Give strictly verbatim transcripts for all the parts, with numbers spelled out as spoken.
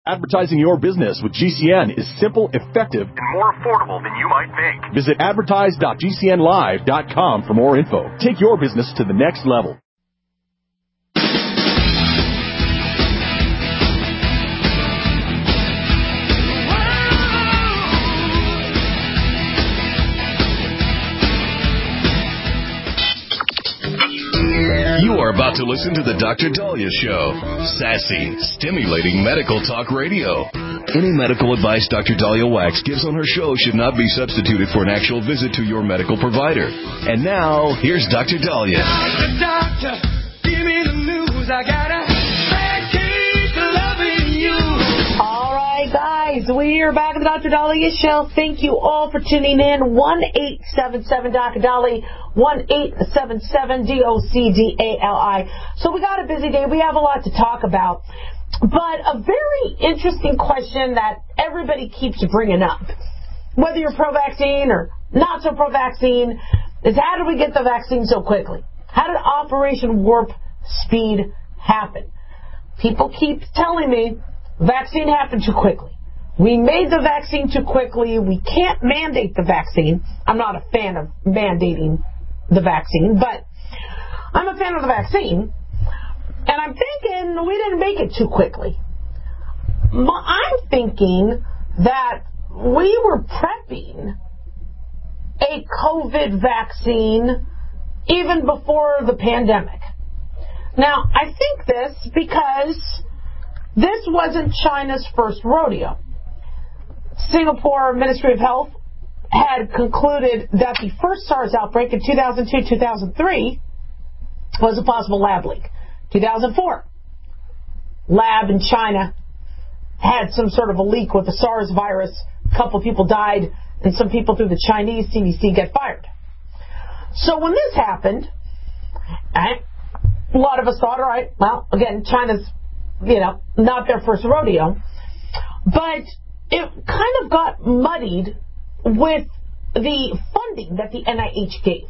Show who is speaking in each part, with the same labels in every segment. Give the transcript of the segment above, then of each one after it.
Speaker 1: Advertising your business with G C N is simple, effective,
Speaker 2: and more affordable than you might think.
Speaker 1: Visit advertise dot g c n live dot com for more info. Take your business to the next level.
Speaker 3: You are about to listen to the Doctor Dahlia Show. Sassy, stimulating medical talk radio. Any medical advice Doctor Dahlia Wax gives on her show should not be substituted for an actual visit to your medical provider. And now, here's Doctor Dahlia.
Speaker 4: Doctor, doctor, give me the news. I got a bad case of loving you.
Speaker 5: All right, guys, we are back at the Doctor Dahlia Show. Thank you all for tuning in. one eight seven seven Doctor Dahlia. one eight seven seven D O C D A L I. So we got a busy day. We have a lot to talk about. But a very interesting question that everybody keeps bringing up, whether you're pro-vaccine or not so pro-vaccine, is how did we get the vaccine so quickly? How did Operation Warp Speed happen? People keep telling me vaccine happened too quickly. We made the vaccine too quickly. We can't mandate the vaccine. I'm not a fan of mandating the vaccine, but I'm a fan of the vaccine, and I'm thinking we didn't make it too quickly. I'm thinking that we were prepping a COVID vaccine even before the pandemic. Now, I think this because this wasn't China's first rodeo. Singapore Ministry of Health had concluded that the first SARS outbreak in two thousand two two thousand three was a possible lab leak. two thousand four, lab in China had some sort of a leak with the SARS virus. A couple of people died, and some people through the Chinese C D C get fired. So when this happened, a lot of us thought, all right, well, again, China's, you know, not their first rodeo, but it kind of got muddied with the funding that the N I H gave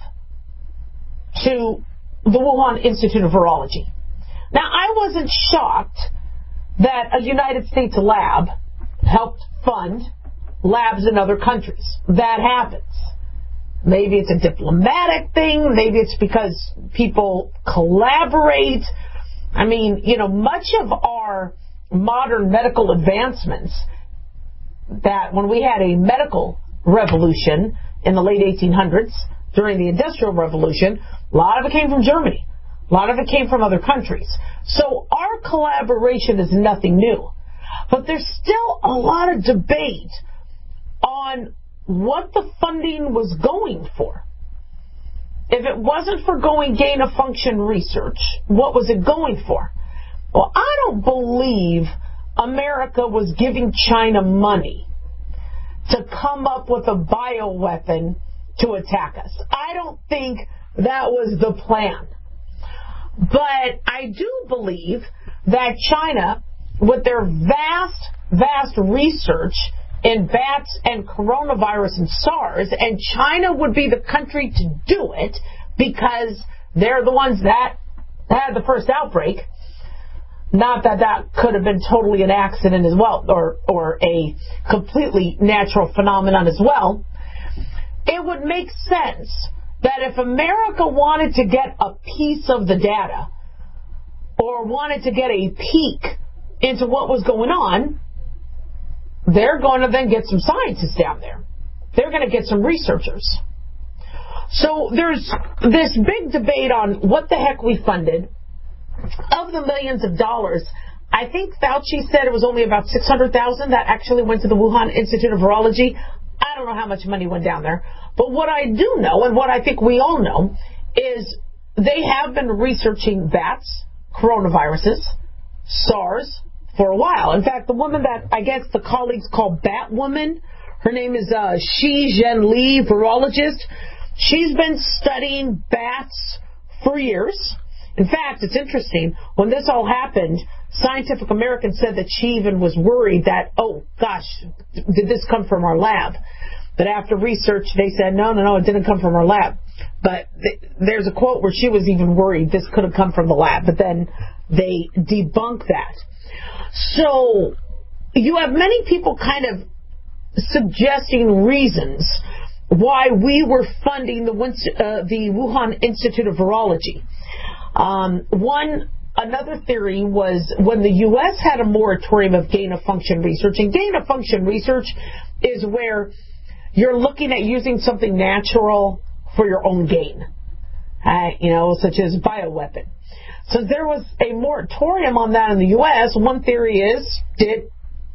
Speaker 5: to the Wuhan Institute of Virology. Now, I wasn't shocked that a United States lab helped fund labs in other countries. That happens. Maybe it's a diplomatic thing. Maybe it's because people collaborate. I mean, you know, much of our modern medical advancements, that when we had a medical revolution in the late eighteen hundreds, during the Industrial Revolution, a lot of it came from Germany. A lot of it came from other countries. So our collaboration is nothing new. But there's still a lot of debate on what the funding was going for. If it wasn't for going gain-of-function research, what was it going for? Well, I don't believe America was giving China money to come up with a bioweapon to attack us. I don't think that was the plan. But I do believe that China, with their vast, vast research in bats and coronavirus and SARS, and China would be the country to do it because they're the ones that had the first outbreak. Not that that could have been totally an accident as well, or, or a completely natural phenomenon as well. It would make sense that if America wanted to get a piece of the data or wanted to get a peek into what was going on, they're going to then get some scientists down there. They're going to get some researchers. So there's this big debate on what the heck we funded. Of the millions of dollars, I think Fauci said it was only about six hundred thousand dollars that actually went to the Wuhan Institute of Virology. I don't know how much money went down there. But what I do know, and what I think we all know, is they have been researching bats, coronaviruses, SARS, for a while. In fact, the woman that I guess the colleagues call Batwoman, her name is uh, Shi Zhenli, virologist. She's been studying bats for years. In fact, it's interesting. When this all happened, Scientific American said that she even was worried that, oh, gosh, did this come from our lab? But after research, they said, no, no, no, it didn't come from our lab. But th- there's a quote where she was even worried this could have come from the lab. But then they debunked that. So you have many people kind of suggesting reasons why we were funding the, uh, the Wuhan Institute of Virology. Um, one, another theory was when the U S had a moratorium of gain-of-function research, and gain-of-function research is where you're looking at using something natural for your own gain, uh, you know, such as bioweapon. So there was a moratorium on that in the U S. One theory is, did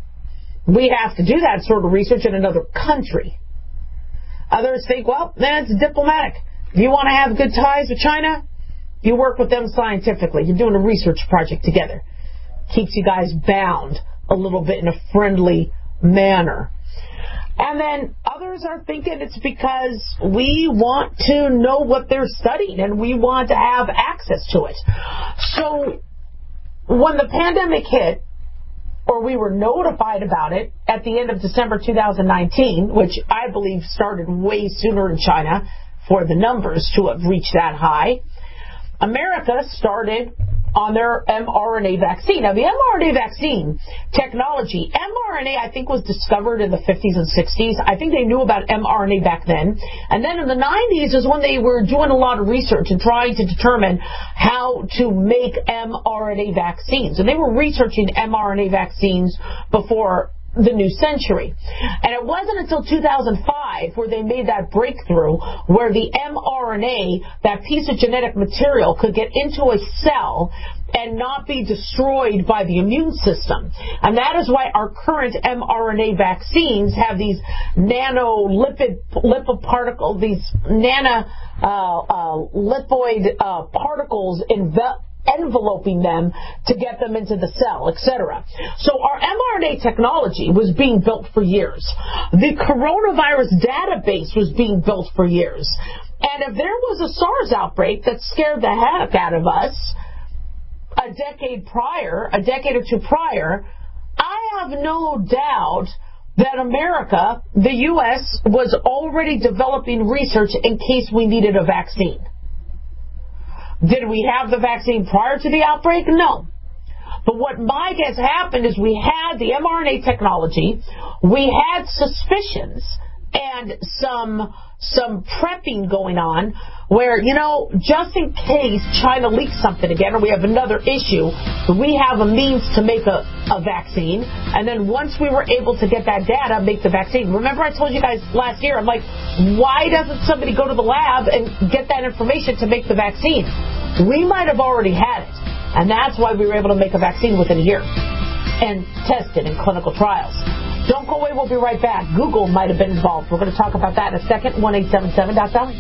Speaker 5: we have to do that sort of research in another country? Others think, well, then it's diplomatic. If you want to have good ties with China, you work with them scientifically. You're doing a research project together. Keeps you guys bound a little bit in a friendly manner. And then others are thinking it's because we want to know what they're studying and we want to have access to it. So when the pandemic hit, or we were notified about it at the end of December two thousand nineteen, which I believe started way sooner in China for the numbers to have reached that high, America started on their mRNA vaccine. Now, the mRNA vaccine technology, mRNA, I think, was discovered in the fifties and sixties. I think they knew about mRNA back then. And then in the nineties is when they were doing a lot of research and trying to determine how to make mRNA vaccines. And they were researching mRNA vaccines before the new century. And it wasn't until two thousand five where they made that breakthrough where the mRNA, that piece of genetic material, could get into a cell and not be destroyed by the immune system. And that is why our current mRNA vaccines have these nanolipid lipid particles, these nano uh, uh, lipoid uh, particles enveloped enveloping them to get them into the cell, et cetera. So our mRNA technology was being built for years. The coronavirus database was being built for years. And if there was a SARS outbreak that scared the heck out of us a decade prior, a decade or two prior, I have no doubt that America, the U S, was already developing research in case we needed a vaccine. Did we have the vaccine prior to the outbreak? No. But what my guess happened is we had the mRNA technology, we had suspicions and some some prepping going on where, you know, just in case China leaks something again or we have another issue, we have a means to make a, a vaccine. And then once we were able to get that data, make the vaccine. Remember I told you guys last year, I'm like, why doesn't somebody go to the lab and get that information to make the vaccine? We might have already had it. And that's why we were able to make a vaccine within a year and test it in clinical trials. Don't go away. We'll be right back. Google might have been involved. We're going to talk about that in a second. one eight seven seven dot com.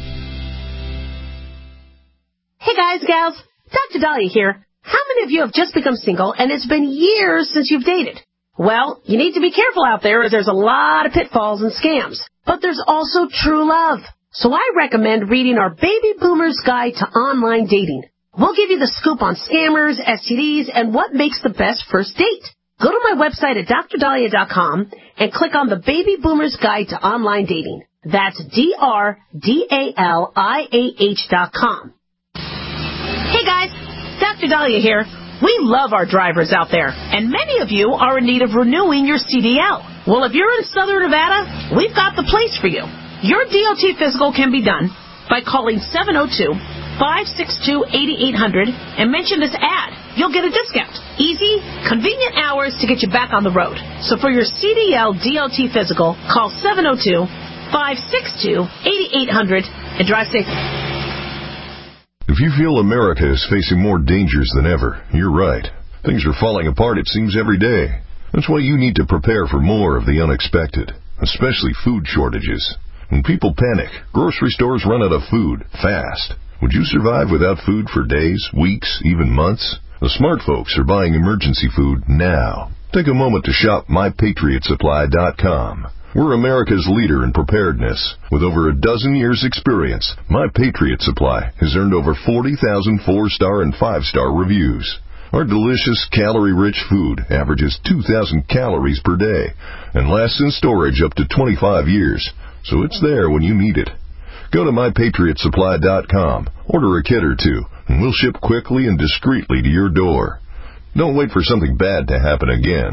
Speaker 6: Hey, guys, gals. Doctor Dahlia here. How many of you have just become single and it's been years since you've dated? Well, you need to be careful out there as there's a lot of pitfalls and scams. But there's also true love. So I recommend reading our Baby Boomer's Guide to Online Dating. We'll give you the scoop on scammers, S T Ds, and what makes the best first date. Go to my website at dr dahlia dot com and click on the Baby Boomer's Guide to Online Dating. That's D R D A L I A H dot com. Hey guys, Doctor Dahlia here. We love our drivers out there, and many of you are in need of renewing your C D L. Well, if you're in Southern Nevada, we've got the place for you. Your D O T physical can be done by calling seven oh two, five six two, eight eight zero zero and mention this ad. You'll get a discount. Easy, convenient hours to get you back on the road. So for your C D L D O T physical, call seven oh two, five six two, eight eight zero zero and drive safe.
Speaker 7: If you feel America is facing more dangers than ever, you're right. Things are falling apart, it seems, every day. That's why you need to prepare for more of the unexpected, especially food shortages. When people panic, grocery stores run out of food fast. Would you survive without food for days, weeks, even months? The smart folks are buying emergency food now. Take a moment to shop my patriot supply dot com. We're America's leader in preparedness. With over a dozen years' experience, My Patriot Supply has earned over forty thousand four-star and five-star reviews. Our delicious, calorie-rich food averages two thousand calories per day and lasts in storage up to twenty-five years, so it's there when you need it. Go to my patriot supply dot com, order a kit or two, and we'll ship quickly and discreetly to your door. Don't wait for something bad to happen again.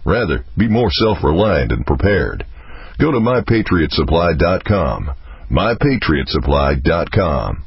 Speaker 7: Rather, be more self-reliant and prepared. Go to my patriot supply dot com. my patriot supply dot com.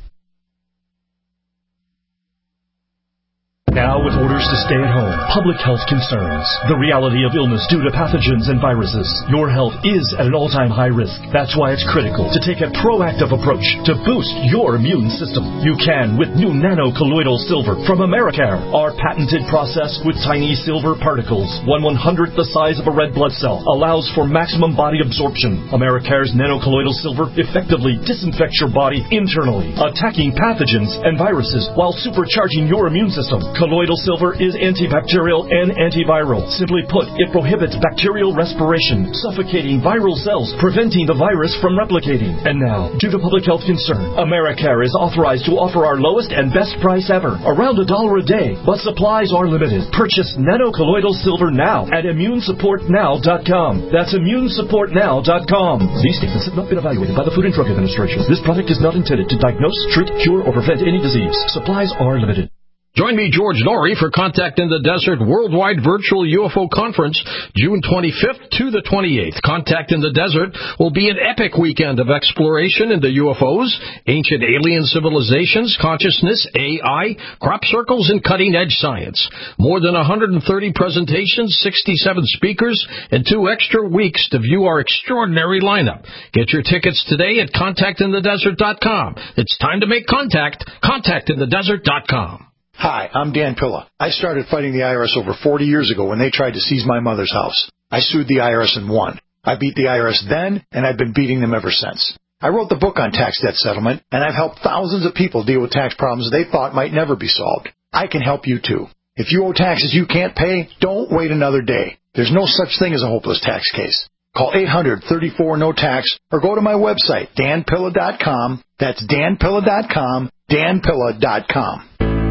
Speaker 8: Now with orders to stay at home, public health concerns, the reality of illness due to pathogens and viruses, your health is at an all-time high risk. That's why it's critical to take a proactive approach to boost your immune system. You can with new nano-colloidal silver from Americare. Our patented process with tiny silver particles, one one-hundredth the size of a red blood cell, allows for maximum body absorption. Americare's nano-colloidal silver effectively disinfects your body internally, attacking pathogens and viruses while supercharging your immune system. Colloidal silver is antibacterial and antiviral. Simply put, it prohibits bacterial respiration, suffocating viral cells, preventing the virus from replicating. And now, due to public health concern, Americare is authorized to offer our lowest and best price ever, around a dollar a day, but supplies are limited. Purchase nano-colloidal silver now at immune support now dot com. That's immune support now dot com. These statements have not been evaluated by the Food and Drug Administration. This product is not intended to diagnose, treat, cure, or prevent any disease. Supplies are limited.
Speaker 9: Join me, George Norrie, for Contact in the Desert Worldwide Virtual U F O Conference, June twenty-fifth to the twenty-eighth. Contact in the Desert will be an epic weekend of exploration into U F Os, ancient alien civilizations, consciousness, A I, crop circles, and cutting-edge science. More than one hundred thirty presentations, sixty-seven speakers, and two extra weeks to view our extraordinary lineup. Get your tickets today at contact in the desert dot com. It's time to make contact. contact in the desert dot com.
Speaker 10: Hi, I'm Dan Pilla. I started fighting the I R S over forty years ago when they tried to seize my mother's house. I sued the I R S and won. I beat the I R S then, and I've been beating them ever since. I wrote the book on tax debt settlement, and I've helped thousands of people deal with tax problems they thought might never be solved. I can help you, too. If you owe taxes you can't pay, don't wait another day. There's no such thing as a hopeless tax case. Call eight hundred, thirty-four, no tax, or go to my website, dan pilla dot com. That's dan pilla dot com, dan pilla dot com.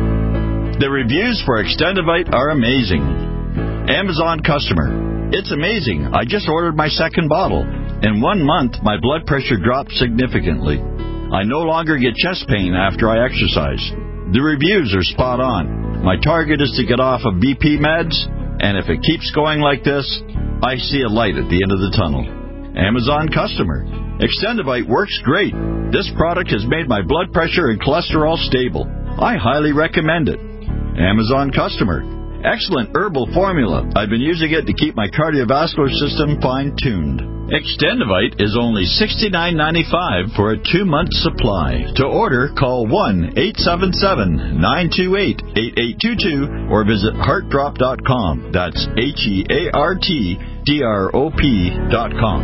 Speaker 11: The reviews for Extendivite are amazing. Amazon customer. It's amazing. I just ordered my second bottle. In one month, my blood pressure dropped significantly. I no longer get chest pain after I exercise. The reviews are spot on. My target is to get off of B P meds, and if it keeps going like this, I see a light at the end of the tunnel. Amazon customer. Extendivite works great. This product has made my blood pressure and cholesterol stable. I highly recommend it. Amazon customer. Excellent herbal formula. I've been using it to keep my cardiovascular system fine-tuned. Extendivite is only sixty-nine ninety-five for a two-month supply. To order, call one eight seven seven, nine two eight, eight eight two two or visit heart drop dot com. That's H E A R T D R O P dot com.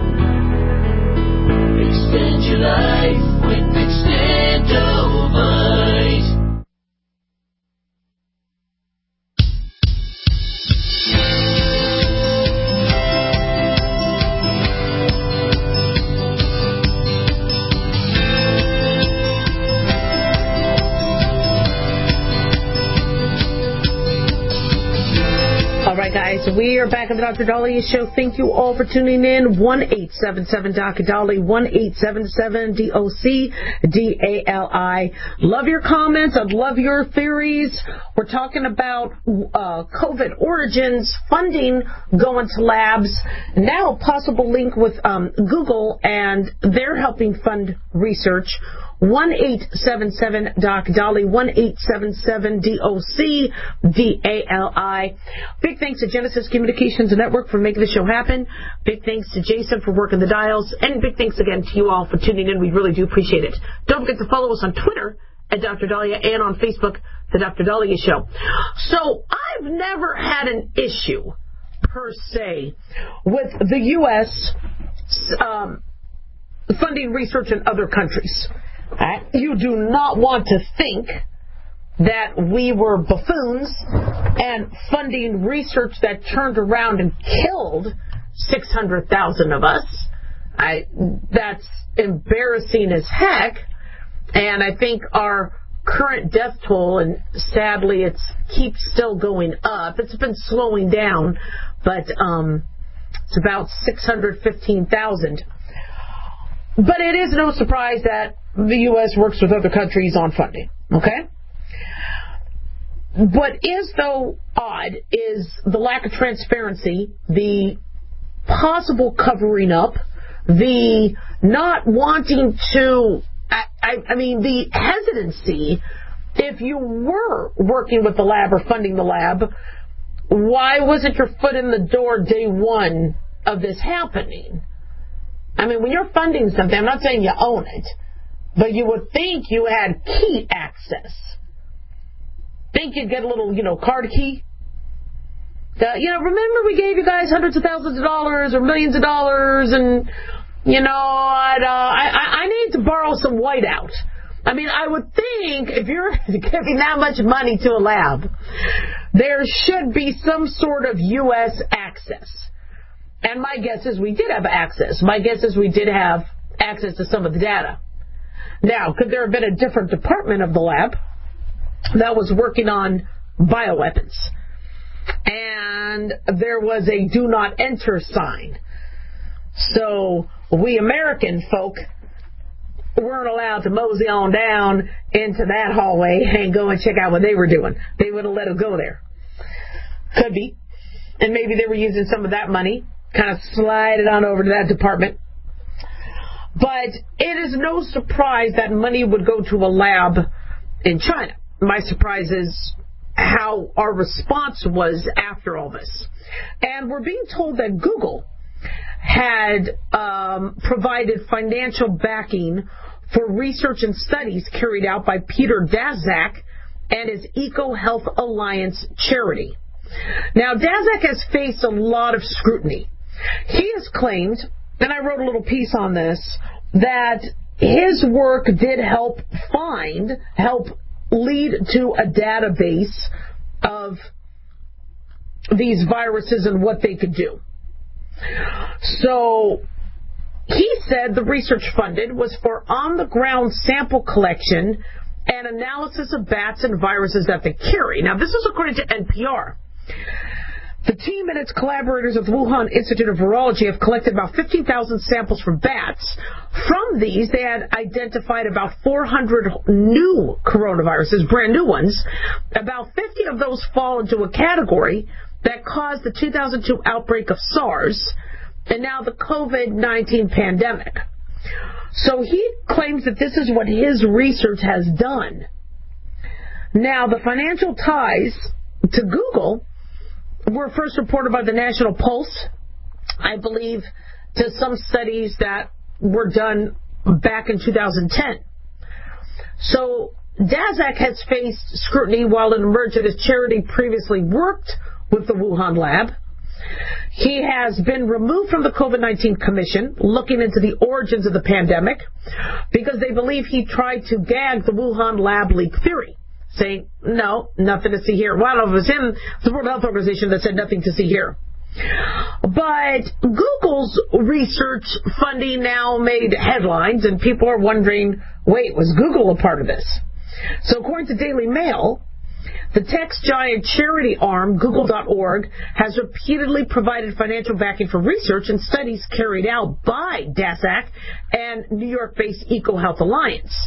Speaker 12: Extend your life with Extendivite.
Speaker 5: All right, guys, we are back on the Doctor Dahlia Show. Thank you all for tuning in. one eight seven seven D O C D A L I, one eight seven seven D O C D A L I. Love your comments. I'd love your theories. We're talking about uh, COVID origins, funding going to labs, now possible link with um, Google, and they're helping fund research. one eight seven seven D O C D A L I, one eight seven seven D O C D A L I. Big thanks to Genesis Communications Network for making the show happen. Big thanks to Jason for working the dials. And big thanks again to you all for tuning in. We really do appreciate it. Don't forget to follow us on Twitter at Doctor Dahlia and on Facebook, The Doctor Dahlia Show. So I've never had an issue, per se, with the U S um, funding research in other countries. Uh, you do not want to think that we were buffoons and funding research that turned around and killed six hundred thousand of us. I, that's embarrassing as heck. And I think our current death toll, and sadly it keeps still going up. It's been slowing down, but um, it's about six hundred fifteen thousand. But it is no surprise that the U S works with other countries on funding, okay? what is, though, odd is the lack of transparency, the possible covering up, the not wanting to, I, I, I mean, the hesitancy. If you were working with the lab or funding the lab, why wasn't your foot in the door day one of this happening? I mean, when you're funding something, I'm not saying you own it, but you would think you had key access. Think you'd get a little, you know, card key? Uh, you know, remember we gave you guys hundreds of thousands of dollars or millions of dollars, and, you know, I'd, uh, I, I need to borrow some whiteout. I mean, I would think if you're giving that much money to a lab, there should be some sort of U S access. And my guess is we did have access. My guess is we did have access to some of the data. Now, could there have been a different department of the lab that was working on bioweapons? And there was a do not enter sign. So we American folk weren't allowed to mosey on down into that hallway and go and check out what they were doing. They would have let us go there. Could be. And maybe they were using some of that money, kind of slide it on over to that department. But it is no surprise that money would go to a lab in China. My surprise is how our response was after all this. And we're being told that Google had um, provided financial backing for research and studies carried out by Peter Daszak and his EcoHealth Alliance charity. Now, Daszak has faced a lot of scrutiny. He has claimed, and I wrote a little piece on this, that his work did help find, help lead to a database of these viruses and what they could do. So he said the research funded was for on-the-ground sample collection and analysis of bats and viruses that they carry. Now, this is according to N P R. The team and its collaborators at the Wuhan Institute of Virology have collected about fifteen thousand samples from bats. From these, they had identified about four hundred new coronaviruses, brand new ones. About fifty of those fall into a category that caused the two thousand two outbreak of SARS and now the COVID nineteen pandemic. So he claims that this is what his research has done. Now, the financial ties to Google were first reported by the National Pulse, I believe, to some studies that were done back in two thousand ten. So Daszak has faced scrutiny while it emerged that his charity previously worked with the Wuhan lab. He has been removed from the COVID nineteen Commission, looking into the origins of the pandemic, because they believe he tried to gag the Wuhan lab leak theory, saying, no, nothing to see here. Well, it was him, the World Health Organization, that said nothing to see here. But Google's research funding now made headlines, and people are wondering, wait, was Google a part of this? So according to Daily Mail, the text giant charity arm, Google dot org, has repeatedly provided financial backing for research and studies carried out by Daszak and New York-based EcoHealth Alliance.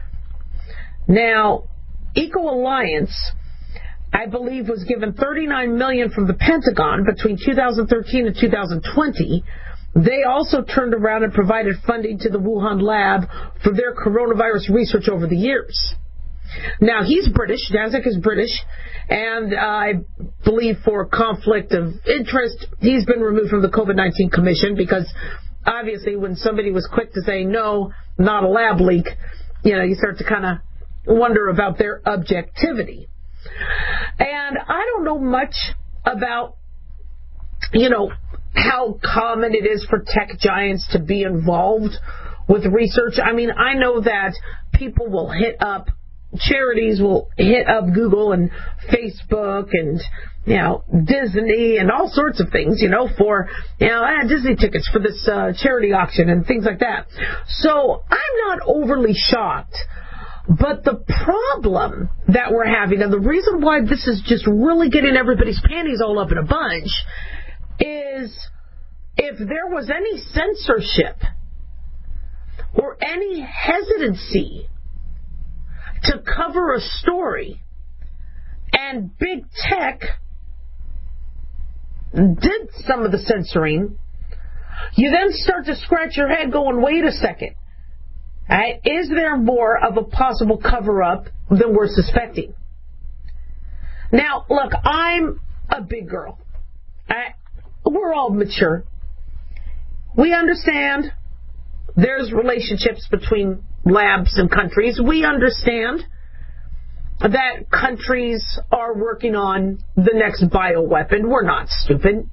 Speaker 5: Now, Eco Alliance, I believe, was given thirty-nine million dollars from the Pentagon between two thousand thirteen and two thousand twenty. They also turned around and provided funding to the Wuhan lab for their coronavirus research over the years. Now, he's British, Daszak is British, and uh, I believe for conflict of interest, he's been removed from the COVID nineteen Commission because obviously when somebody was quick to say, no, not a lab leak, you know, you start to kind of wonder about their objectivity. And I don't know much about, you know, how common it is for tech giants to be involved with research. I mean, I know that people will hit up, charities will hit up Google and Facebook and, you know, Disney and all sorts of things, you know, for, you know, ah, Disney tickets for this uh, charity auction and things like that. So I'm not overly shocked. But the problem that we're having, and the reason why this is just really getting everybody's panties all up in a bunch, is if there was any censorship or any hesitancy to cover a story and big tech did some of the censoring, you then start to scratch your head going, wait a second. Right? Is there more of a possible cover-up than we're suspecting? Now, look, I'm a big girl. I, we're all mature. We understand there's relationships between labs and countries. We understand that countries are working on the next bioweapon. We're not stupid.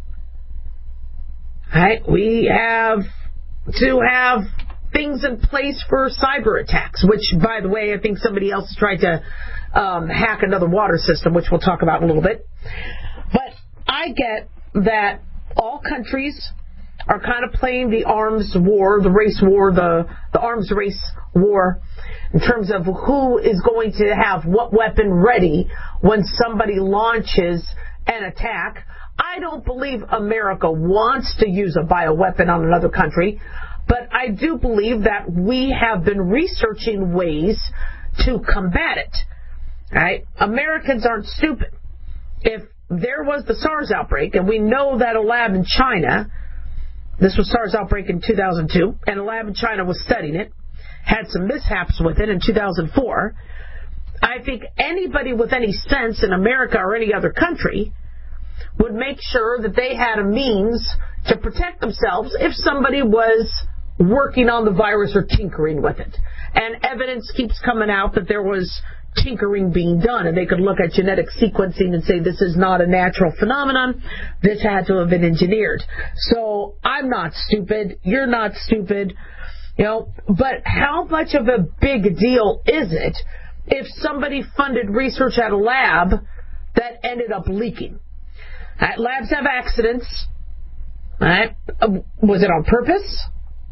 Speaker 5: Right? We have to have things in place for cyber attacks, which, by the way, I think somebody else tried to um, hack another water system, which we'll talk about in a little bit. But I get that all countries are kind of playing the arms war, the race war, the, the arms race war, in terms of who is going to have what weapon ready when somebody launches an attack. I don't believe America wants to use a bioweapon on another country, but I do believe that we have been researching ways to combat it. Right? Americans aren't stupid. If there was the SARS outbreak, and we know that a lab in China, this was SARS outbreak in two thousand two, and a lab in China was studying it, had some mishaps with it in two thousand four, I think anybody with any sense in America or any other country would make sure that they had a means to protect themselves if somebody was working on the virus or tinkering with it. And evidence keeps coming out that there was tinkering being done, and they could look at genetic sequencing and say this is not a natural phenomenon, this had to have been engineered. So I'm not stupid, you're not stupid, you know, but how much of a big deal is it if somebody funded research at a lab that ended up leaking? Right, labs have accidents. Right? Was it on purpose?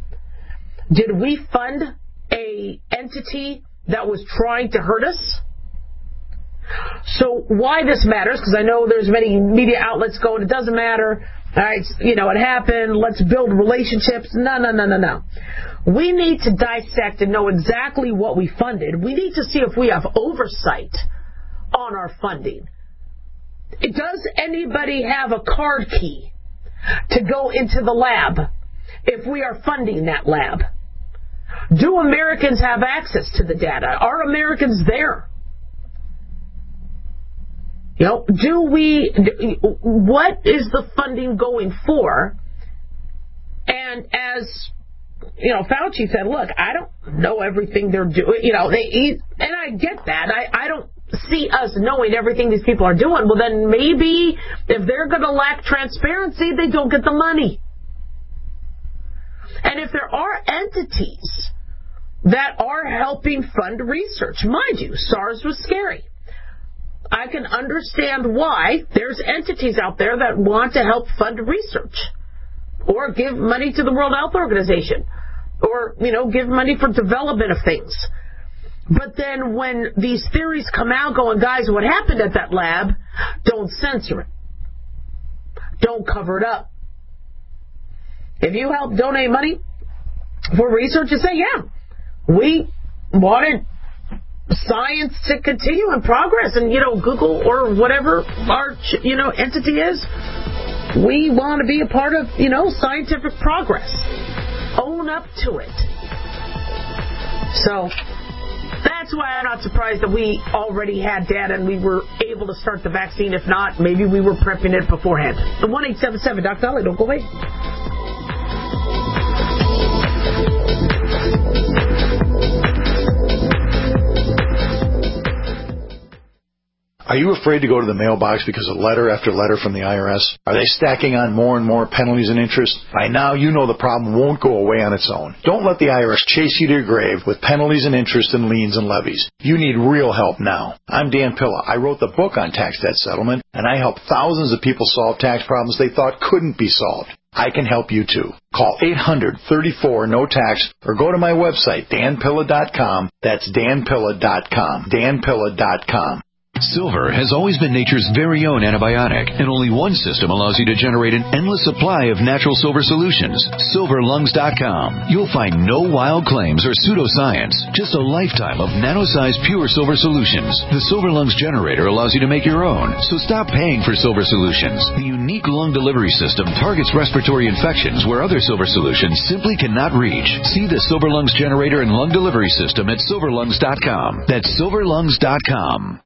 Speaker 5: Did we fund a entity that was trying to hurt us? So why this matters, because I know there's many media outlets going, it doesn't matter, all right, you know, it happened, let's build relationships. No, no, no, no, no. We need to dissect and know exactly what we funded. We need to see if we have oversight on our funding. Does anybody have a card key to go into the lab if we are funding that lab? Do Americans have access to the data? Are Americans there? You know, do we, what is the funding going for? And as, you know, Fauci said, look, I don't know everything they're doing. You know, they, and I get that. I, I don't see us knowing everything these people are doing. Well, then maybe if they're going to lack transparency, they don't get the money. And if there are entities that are helping fund research, mind you, SARS was scary. I can understand why there's entities out there that want to help fund research or give money to the World Health Organization or, you know, give money for development of things. But then when these theories come out going, guys, what happened at that lab, don't censor it. Don't cover it up. If you help donate money for research, you say, yeah, we wanted science to continue in progress, and, you know, Google or whatever our, you know, entity is, we want to be a part of, you know, scientific progress. Own up to it. So that's why I'm not surprised that we already had data and we were able to start the vaccine. If not, maybe we were prepping it beforehand. The one eight seven seven, Doctor Dolly, don't go away.
Speaker 10: Are you afraid to go to the mailbox because of letter after letter from the I R S? Are they stacking on more and more penalties and interest? By now, you know the problem won't go away on its own. Don't let the I R S chase you to your grave with penalties and interest and liens and levies. You need real help now. I'm Dan Pilla. I wrote the book on tax debt settlement, and I help thousands of people solve tax problems they thought couldn't be solved. I can help you too. Call eight hundred, thirty-four, no tax or go to my website, dan pilla dot com. That's dan pilla dot com. dan pilla dot com.
Speaker 13: Silver has always been nature's very own antibiotic, and only one system allows you to generate an endless supply of natural silver solutions. silver lungs dot com. You'll find no wild claims or pseudoscience, just a lifetime of nano-sized pure silver solutions. The Silver Lungs generator allows you to make your own, so stop paying for silver solutions. The unique lung delivery system targets respiratory infections where other silver solutions simply cannot reach. See the Silver Lungs generator and lung delivery system at silver lungs dot com. That's silver lungs dot com.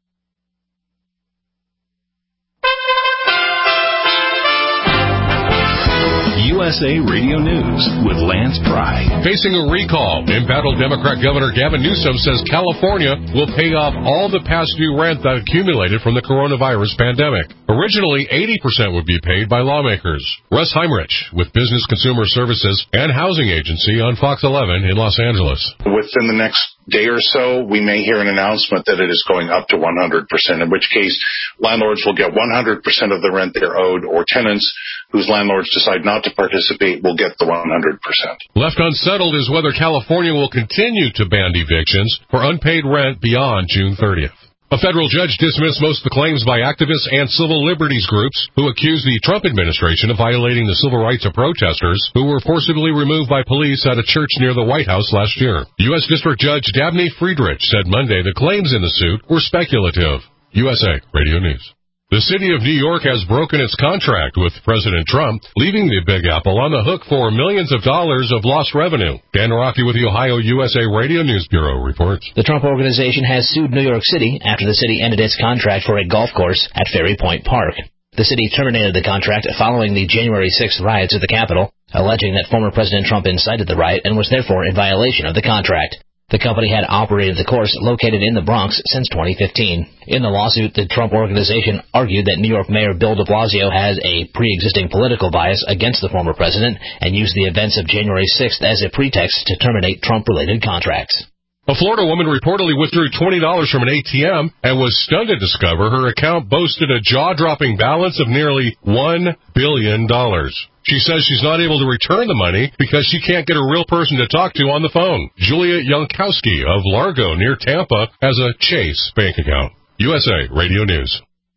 Speaker 3: U S A Radio News with Lance Pry.
Speaker 14: Facing a recall, embattled Democrat Governor Gavin Newsom says California will pay off all the past due rent that accumulated from the coronavirus pandemic. Originally, eighty percent would be paid by lawmakers. Russ Heinrich with Business Consumer Services and Housing Agency on Fox eleven in Los Angeles.
Speaker 15: Within the next day or so, we may hear an announcement that it is going up to one hundred percent, in which case landlords will get one hundred percent of the rent they're owed, or tenants whose landlords decide not to participate will get the one hundred percent.
Speaker 14: Left unsettled is whether California will continue to ban evictions for unpaid rent beyond June thirtieth. A federal judge dismissed most of the claims by activists and civil liberties groups who accused the Trump administration of violating the civil rights of protesters who were forcibly removed by police at a church near the White House last year. U S District Judge Dabney Friedrich said Monday the claims in the suit were speculative. U S A Radio News. The city of New York has broken its contract with President Trump, leaving the Big Apple on the hook for millions of dollars of lost revenue. Dan Rocky with the Ohio U S A Radio News Bureau reports.
Speaker 16: The Trump Organization has sued New York City after the city ended its contract for a golf course at Ferry Point Park. The city terminated the contract following the January sixth riots at the Capitol, alleging that former President Trump incited the riot and was therefore in violation of the contract. The company had operated the course located in the Bronx since twenty fifteen. In the lawsuit, the Trump Organization argued that New York Mayor Bill de Blasio has a pre-existing political bias against the former president and used the events of January sixth as a pretext to terminate Trump-related contracts.
Speaker 14: A Florida woman reportedly withdrew twenty dollars from an A T M and was stunned to discover her account boasted a jaw-dropping balance of nearly one billion dollars. She says she's not able to return the money because she can't get a real person to talk to on the phone. Julia Youngkowski of Largo near Tampa has a Chase bank account. U S A Radio News.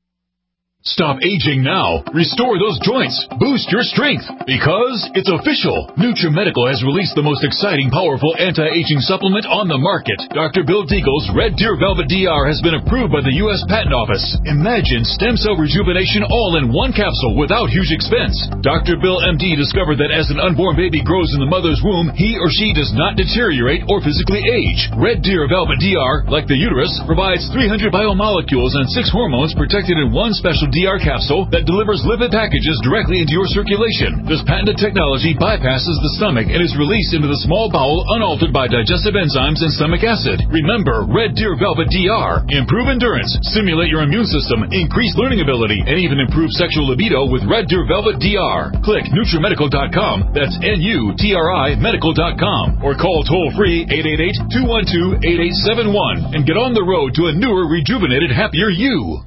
Speaker 17: Stop aging now. Restore those joints. Boost your strength. Because it's official. NutriMedical has released the most exciting, powerful anti-aging supplement on the market. Doctor Bill Deagle's Red Deer Velvet D R has been approved by the U S Patent Office. Imagine stem cell rejuvenation all in one capsule without huge expense. Doctor Bill M D discovered that as an unborn baby grows in the mother's womb, he or she does not deteriorate or physically age. Red Deer Velvet D R, like the uterus, provides three hundred biomolecules and six hormones protected in one special D R capsule that delivers lipid packages directly into your circulation. This patented technology bypasses the stomach and is released into the small bowel unaltered by digestive enzymes and stomach acid. Remember, Red Deer Velvet D R. Improve endurance, stimulate your immune system, increase learning ability, and even improve sexual libido with Red Deer Velvet D R. Click NutriMedical dot com, that's N U T R I medical dot com, or call toll-free eight eight eight, two one two, eight eight seven one and get on the road to a newer, rejuvenated, happier you.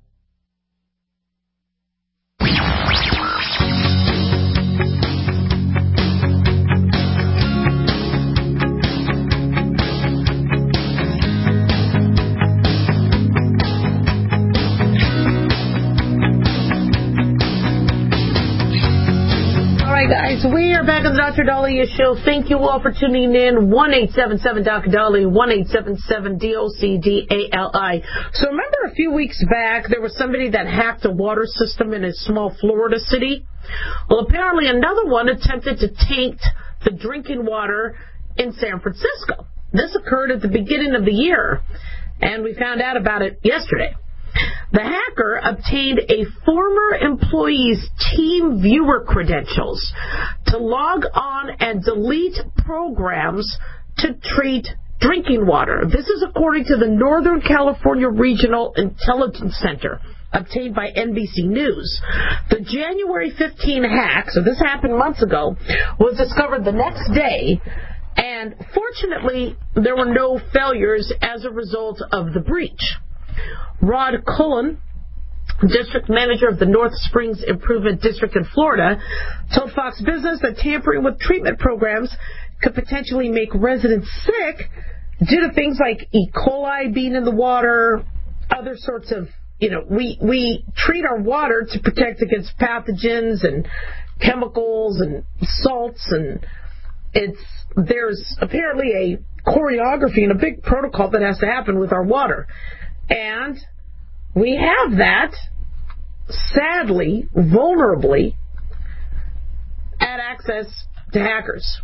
Speaker 5: Guys, we are back on the Doctor Dahlia Show. Thank you all for tuning in. one eight seven seven Doctor Dahlia, one eight seven seven D O C D A L I. So remember a few weeks back, there was somebody that hacked a water system in a small Florida city? Well, apparently another one attempted to taint the drinking water in San Francisco. This occurred at the beginning of the year, and we found out about it yesterday. The hacker obtained a former employee's team viewer credentials to log on and delete programs to treat drinking water. This is according to the Northern California Regional Intelligence Center, obtained by N B C News. The January fifteenth hack, so this happened months ago, was discovered the next day, and fortunately there were no failures as a result of the breach. Rod Cullen, district manager of the North Springs Improvement District in Florida, told Fox Business that tampering with treatment programs could potentially make residents sick due to things like E. coli being in the water, other sorts of, you know, we, we treat our water to protect against pathogens and chemicals and salts, and it's, there's apparently a choreography and a big protocol that has to happen with our water. And we have that, sadly, vulnerably, at access to hackers.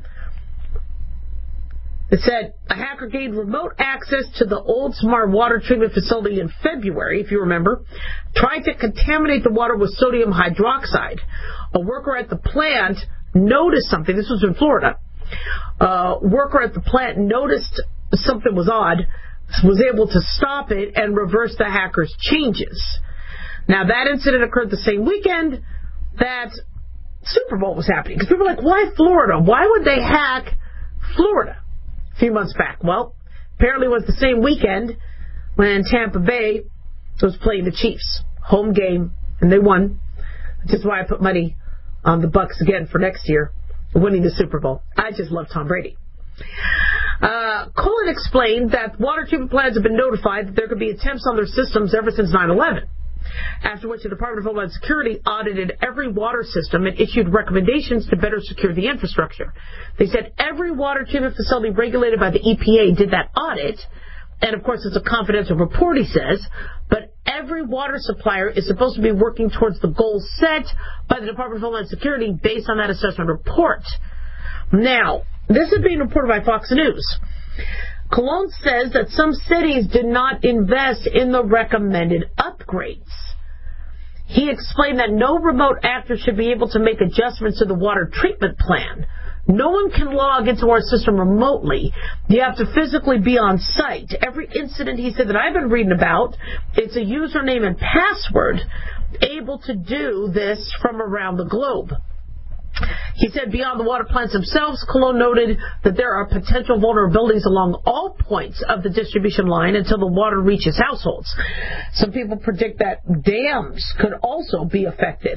Speaker 5: It said a hacker gained remote access to the Oldsmar water treatment facility in February, if you remember, tried to contaminate the water with sodium hydroxide. A worker at the plant noticed something. This was in Florida. A worker at the plant noticed something was odd, was able to stop it and reverse the hacker's changes. Now, that incident occurred the same weekend that Super Bowl was happening. Because people were like, why Florida? Why would they hack Florida a few months back? Well, apparently it was the same weekend when Tampa Bay was playing the Chiefs. Home game, and they won. Which is why I put money on the Bucks again for next year, winning the Super Bowl. I just love Tom Brady. Uh, Cullen explained that water treatment plants have been notified that there could be attempts on their systems ever since nine eleven. After which the Department of Homeland Security audited every water system and issued recommendations to better secure the infrastructure. They said every water treatment facility regulated by the E P A did that audit, and of course it's a confidential report, he says, but every water supplier is supposed to be working towards the goals set by the Department of Homeland Security based on that assessment report. Now, this is being reported by Fox News. Cologne says that some cities did not invest in the recommended upgrades. He explained that no remote actor should be able to make adjustments to the water treatment plan. No one can log into our system remotely. You have to physically be on site. Every incident, he said, that I've been reading about, it's a username and password able to do this from around the globe. He said beyond the water plants themselves, Cologne noted that there are potential vulnerabilities along all points of the distribution line until the water reaches households. Some people predict that dams could also be affected.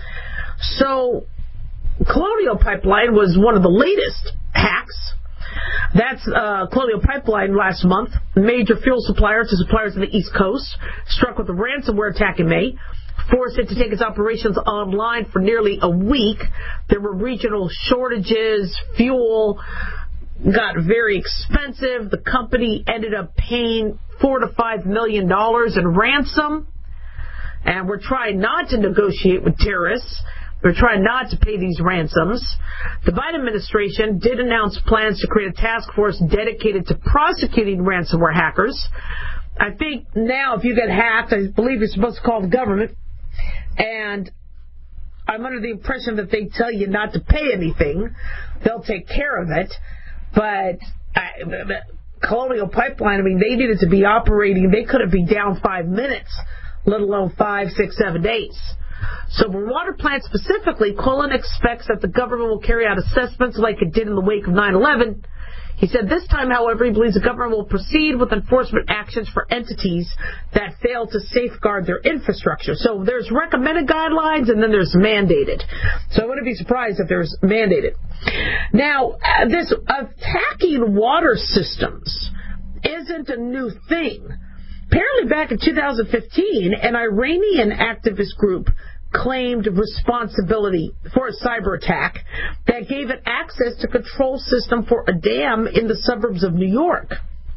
Speaker 5: So, Colonial Pipeline was one of the latest hacks. That's uh, Colonial Pipeline last month, major fuel supplier to suppliers on the East Coast, struck with a ransomware attack in May. Forced it to take its operations online for nearly a week. There were regional shortages. Fuel got very expensive. The company ended up paying four to five million dollars in ransom. And we're trying not to negotiate with terrorists. We're trying not to pay these ransoms. The Biden administration did announce plans to create a task force dedicated to prosecuting ransomware hackers. I think now if you get hacked, I believe you're supposed to call the government. And I'm under the impression that they tell you not to pay anything. They'll take care of it. But I, Colonial Pipeline, I mean, they needed to be operating. They couldn't be down five minutes, let alone five, six, seven days. So for water plants specifically, Cullen expects that the government will carry out assessments like it did in the wake of nine eleven. He said this time, however, he believes the government will proceed with enforcement actions for entities that fail to safeguard their infrastructure. So there's recommended guidelines and then there's mandated. So I wouldn't be surprised if there's mandated. Now, this attacking water systems isn't a new thing. Apparently back in two thousand fifteen, an Iranian activist group claimed responsibility for a cyber attack that gave it access to control system for a dam in the suburbs of New York.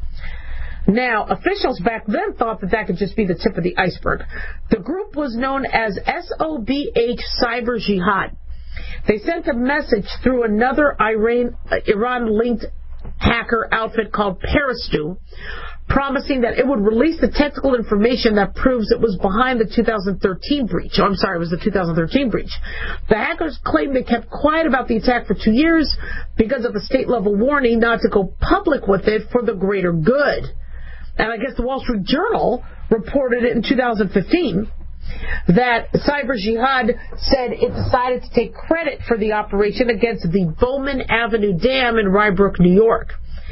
Speaker 5: Now, officials back then thought that that could just be the tip of the iceberg. The group was known as S O B H Cyber Jihad. They sent a message through another Iran, Iran-linked hacker outfit called Peristu, promising that it would release the technical information that proves it was behind the two thousand thirteen breach. Oh, I'm sorry, it was the two thousand thirteen breach. The hackers claimed they kept quiet about the attack for two years because of a state-level warning not to go public with it for the greater good. And I guess the Wall Street Journal reported it in two thousand fifteen that Cyber Jihad said it decided to take credit for the operation against the Bowman Avenue Dam in Rye Brook, New York.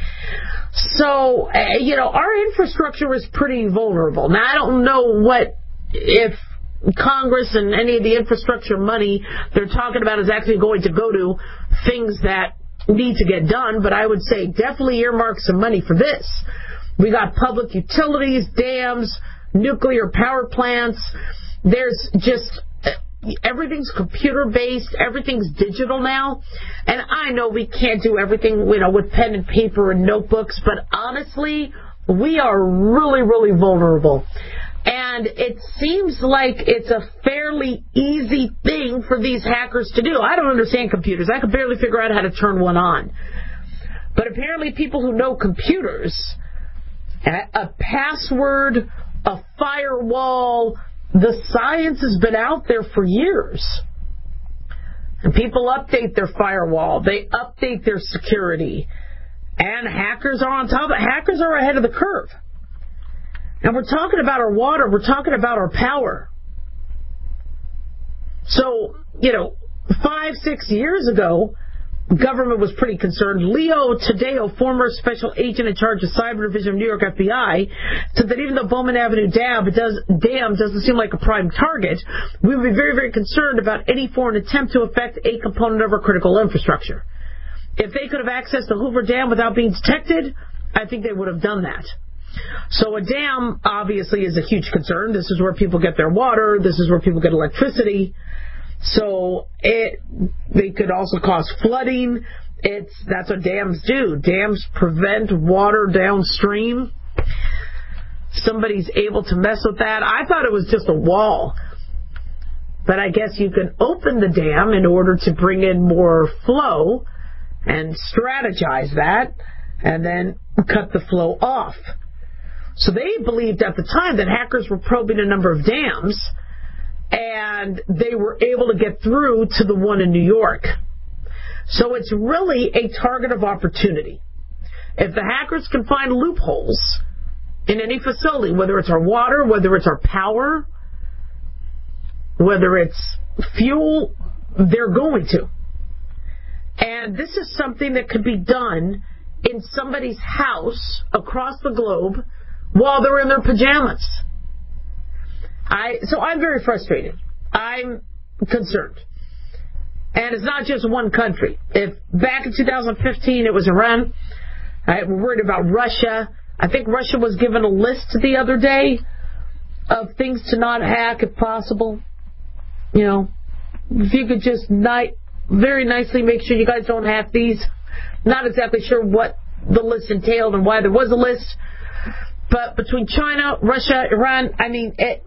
Speaker 5: So, uh, you know, our infrastructure is pretty vulnerable. Now, I don't know what, if Congress and any of the infrastructure money they're talking about is actually going to go to things that need to get done, but I would say definitely earmark some money for this. We got public utilities, dams, nuclear power plants. There's just, everything's computer-based, everything's digital now. And I know we can't do everything, you know, with pen and paper and notebooks, but honestly, we are really, really vulnerable. And it seems like it's a fairly easy thing for these hackers to do. I don't understand computers. I could barely figure out how to turn one on. But apparently people who know computers, a password, a firewall, the science has been out there for years. And people update their firewall. They update their security. And hackers are on top of it. Hackers are ahead of the curve. And we're talking about our water. We're talking about our power. So, you know, five, six years ago, government was pretty concerned. Leo Tadeo, former special agent in charge of cyber division of New York F B I, said that even though Bowman Avenue Dam, does, Dam doesn't seem like a prime target, we would be very, very concerned about any foreign attempt to affect a component of our critical infrastructure. If they could have accessed the Hoover Dam without being detected, I think they would have done that. So a dam, obviously, is a huge concern. This is where people get their water. This is where people get electricity. So it they could also cause flooding. It's that's what dams do. Dams prevent water downstream. Somebody's able to mess with that. I thought it was just a wall. But I guess you can open the dam in order to bring in more flow and strategize that and then cut the flow off. So they believed at the time that hackers were probing a number of dams, and they were able to get through to the one in New York. So it's really a target of opportunity. If the hackers can find loopholes in any facility, whether it's our water, whether it's our power, whether it's fuel, they're going to. And this is something that could be done in somebody's house across the globe while they're in their pajamas. I so I'm very frustrated. I'm concerned. And it's not just one country. If back in two thousand fifteen it was Iran, I, we're worried about Russia. I think Russia was given a list the other day of things to not hack if possible. You know, if you could just ni- very nicely make sure you guys don't hack these. Not exactly sure what the list entailed and why there was a list. But between China, Russia, Iran, I mean, it.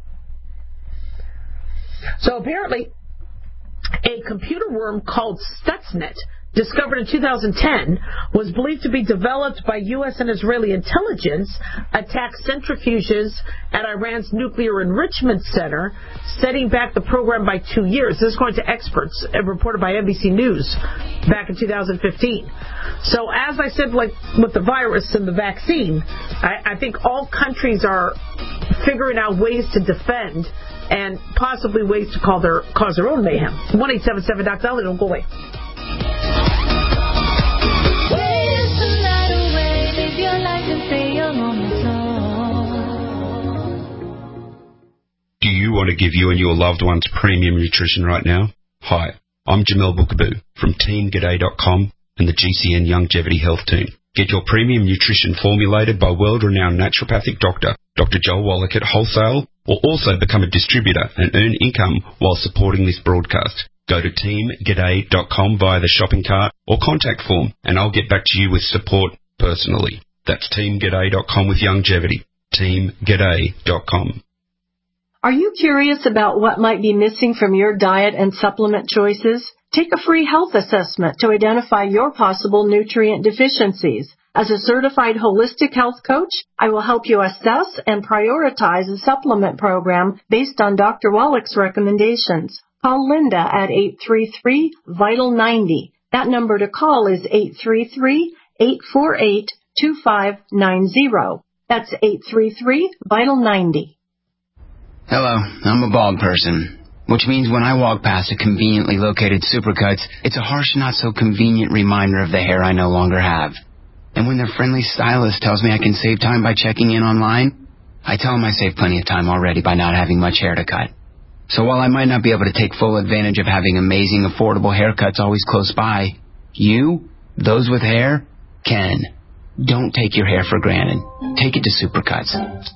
Speaker 5: So apparently, a computer worm called Stuxnet, discovered in two thousand ten, was believed to be developed by U S and Israeli intelligence, attacked centrifuges at Iran's nuclear enrichment center, setting back the program by two years. This is according to experts, reported by N B C News back in two thousand fifteen. So as I said, like with the virus and the vaccine, I, I think all countries are figuring out ways to defend and possibly ways to call their, cause their own mayhem. one eight seven seven Doctor Dolly, don't go away.
Speaker 18: Do you want to give you and your loved ones premium nutrition right now? Hi, I'm Jamel Bookaboo from Team G'day dot com and the G C N Longevity Health Team. Get your premium nutrition formulated by world-renowned naturopathic doctor, Doctor Joel Wallach at wholesale, or also become a distributor and earn income while supporting this broadcast. Go to Team G'day dot com via the shopping cart or contact form, and I'll get back to you with support personally. That's Team G'day dot com with longevity. Team G'day dot com.
Speaker 19: Are you curious about what might be missing from your diet and supplement choices? Take a free health assessment to identify your possible nutrient deficiencies. As a certified holistic health coach, I will help you assess and prioritize a supplement program based on Doctor Wallach's recommendations. Call Linda at eight three three, vital ninety. That number to call is eight three three, eight four eight, two five nine zero. That's eight three three, vital ninety.
Speaker 20: Hello, I'm a bald person, which means when I walk past a conveniently located Supercuts, it's a harsh, not-so-convenient reminder of the hair I no longer have. And when their friendly stylist tells me I can save time by checking in online, I tell them I save plenty of time already by not having much hair to cut. So while I might not be able to take full advantage of having amazing, affordable haircuts always close by, you, those with hair, can. Don't take your hair for granted. Take it to Supercuts.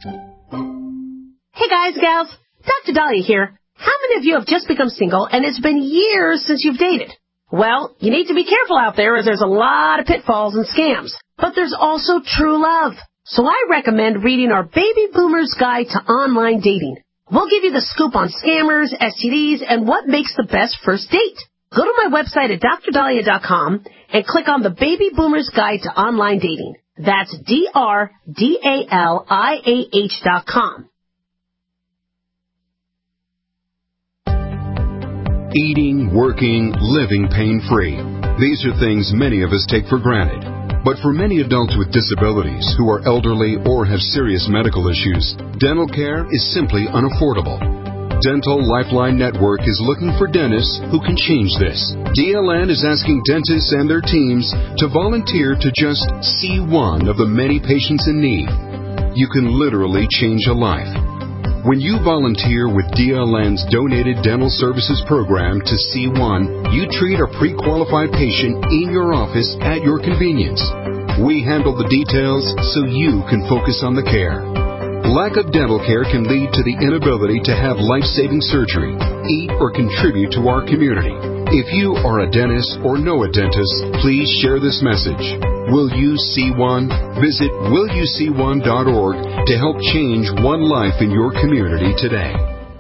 Speaker 6: Hey guys, gals, Doctor Dahlia here. How many of you have just become single and it's been years since you've dated? Well, you need to be careful out there as there's a lot of pitfalls and scams. But there's also true love. So I recommend reading our Baby Boomer's Guide to Online Dating. We'll give you the scoop on scammers, S T Ds, and what makes the best first date. Go to my website at dr dahlia dot com and click on the Baby Boomer's Guide to Online Dating. That's D R D A L I A H dot com.
Speaker 21: Eating, working, living pain-free. These are things many of us take for granted. But for many adults with disabilities who are elderly or have serious medical issues, dental care is simply unaffordable. Dental Lifeline Network is looking for dentists who can change this. D L N is asking dentists and their teams to volunteer to just see one of the many patients in need. You can literally change a life. When you volunteer with D L N's Donated Dental Services Program to C one, you treat a pre-qualified patient in your office at your convenience. We handle the details so you can focus on the care. Lack of dental care can lead to the inability to have life-saving surgery, eat, or contribute to our community. If you are a dentist or know a dentist, please share this message. Will you see one? Visit will you see one dot org to help change one life in your community today.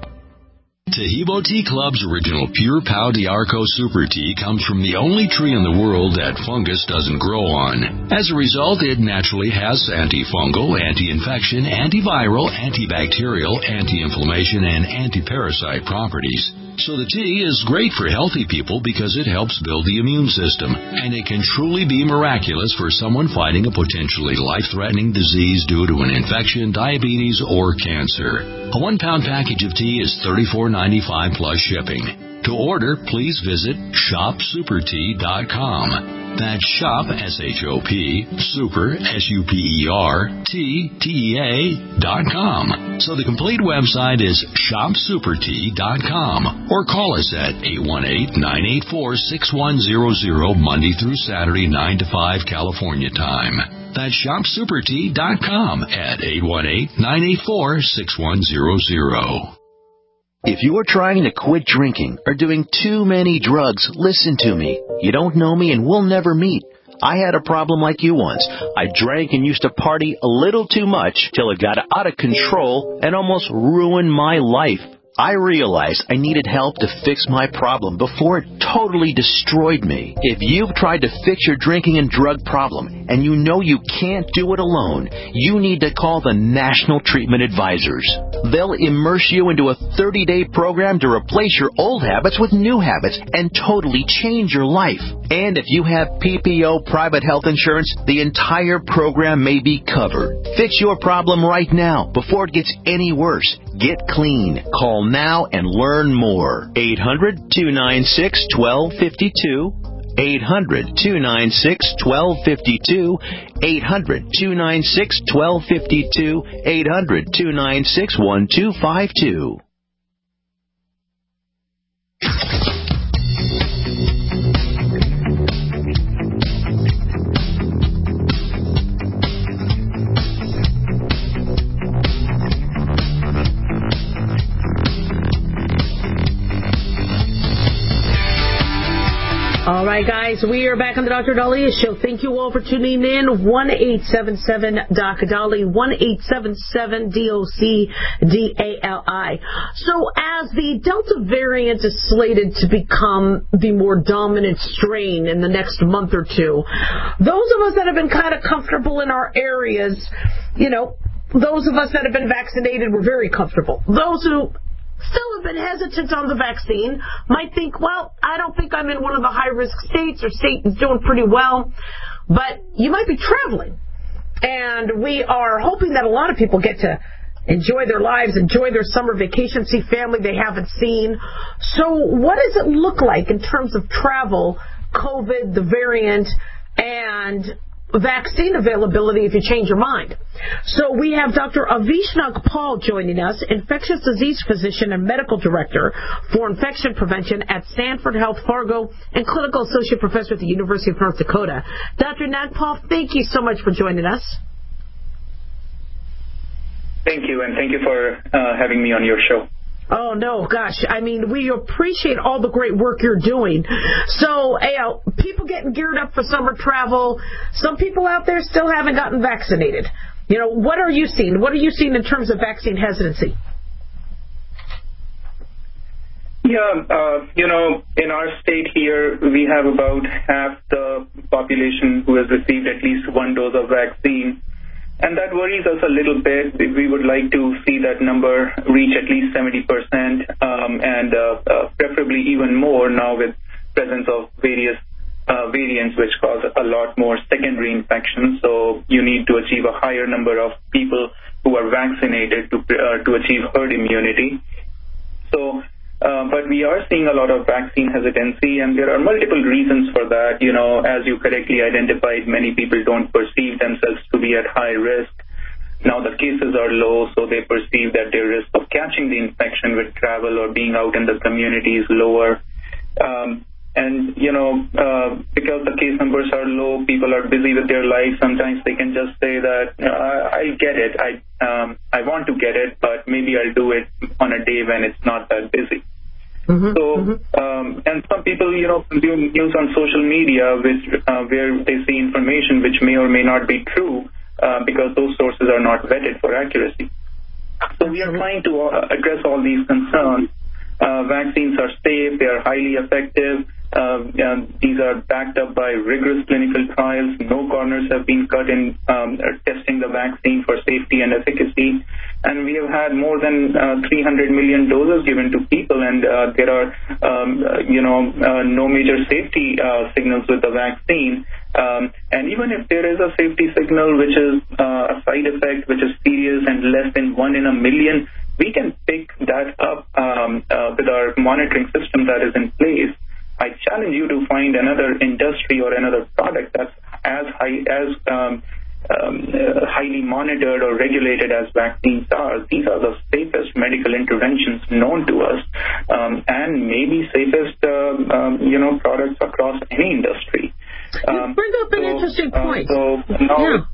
Speaker 3: Tahibo Tea Club's original Pure Pau D'Arco Super Tea comes from the only tree in the world that fungus doesn't grow on. As a result, it naturally has antifungal, anti-infection, antiviral, antibacterial, anti-inflammation, and anti-parasite properties. So the tea is great for healthy people because it helps build the immune system, and it can truly be miraculous for someone fighting a potentially life-threatening disease due to an infection, diabetes, or cancer. A one-pound package of tea is thirty-four ninety-five plus shipping. To order, please visit shop super tea dot com. That's shop, S H O P, super, S U P E R, T, T E A, dot com. So the complete website is shop super tea dot com. Or call us at eight one eight, nine eight four, six one zero zero, Monday through Saturday, nine to five, California time. That's shop super tea dot com at eight one eight, nine eight four, six one zero zero.
Speaker 22: If you're trying to quit drinking or doing too many drugs, listen to me. You don't know me and we'll never meet. I had a problem like you once. I drank and used to party a little too much till it got out of control and almost ruined my life. I realized I needed help to fix my problem before it totally destroyed me. If you've tried to fix your drinking and drug problem and you know you can't do it alone, you need to call the National Treatment Advisors. They'll immerse you into a thirty-day program to replace your old habits with new habits and totally change your life. And if you have P P O private health insurance, the entire program may be covered. Fix your problem right now before it gets any worse. Get clean. Call now and learn more. eight hundred, two nine six, one two five two. eight hundred, two nine six, one two five two. eight hundred, two nine six, one two five two. eight hundred, two nine six, one two five two.
Speaker 5: All right, guys, we are back on the Doctor Dahlia Show. Thank you all for tuning in. one eight seven seven D O C Dali, one eight seven seven D O C D A L I. So as the Delta variant is slated to become the more dominant strain in the next month or two, those of us that have been kind of comfortable in our areas, you know, those of us that have been vaccinated were very comfortable. Those who still have been hesitant on the vaccine might think, well, I don't think I'm in one of the high-risk states or state is doing pretty well, but you might be traveling. And we are hoping that a lot of people get to enjoy their lives, enjoy their summer vacation, see family they haven't seen. So what does it look like in terms of travel, COVID, the variant, and
Speaker 6: vaccine availability if you change your mind. So we have Doctor Avish Nagpal joining us, infectious disease physician and medical director for infection prevention at Sanford Health Fargo and clinical associate professor at the University of North Dakota. Doctor Nagpal, thank you so much for joining us.
Speaker 1: Thank you, and thank you for uh, having me on your show.
Speaker 6: Oh, no, gosh. I mean, we appreciate all the great work you're doing. So, you know, people getting geared up for summer travel. Some people out there still haven't gotten vaccinated. You know, what are you seeing? What are you seeing in terms of vaccine hesitancy?
Speaker 1: Yeah, uh, you know, in our state here, we have about half the population who has received at least one dose of vaccine. And that worries us a little bit. We would like to see that number reach at least seventy percent um, and uh, uh, preferably even more now with presence of various uh, variants which cause a lot more secondary infections. So you need to achieve a higher number of people who are vaccinated to, uh, to achieve herd immunity. So Uh, but we are seeing a lot of vaccine hesitancy, and there are multiple reasons for that. You know, as you correctly identified, many people don't perceive themselves to be at high risk. Now the cases are low, so they perceive that their risk of catching the infection with travel or being out in the community is lower. Um, and, you know, uh, because the case numbers are low, people are busy with their lives. Sometimes they can just say that, uh, I'll get it. I, um, I want to get it, but maybe I'll do it on a day when it's not that busy. Mm-hmm, so, mm-hmm. Um, and some people, you know, consume news on social media which, uh, where they see information which may or may not be true uh, because those sources are not vetted for accuracy. So we are trying to uh, address all these concerns. Uh, vaccines are safe, they are highly effective. Uh, and these are backed up by rigorous clinical trials. No corners have been cut in um, testing the vaccine for safety and efficacy. And we have had more than uh, three hundred million doses given to people, and uh, there are, um, uh, you know, uh, no major safety uh, signals with the vaccine. Um, and even if there is a safety signal, which is uh, a side effect, which is serious and less than one in a million, we can pick that up um, uh, with our monitoring system that is in place. I challenge you to find another industry or another product that's as high as um, um, uh, highly monitored or regulated as vaccines are. These are the safest medical interventions known to us, um, and maybe safest uh, um, you know products across any industry. Um,
Speaker 6: you bring up an
Speaker 1: so,
Speaker 6: interesting point.
Speaker 1: Uh, so now
Speaker 6: yeah.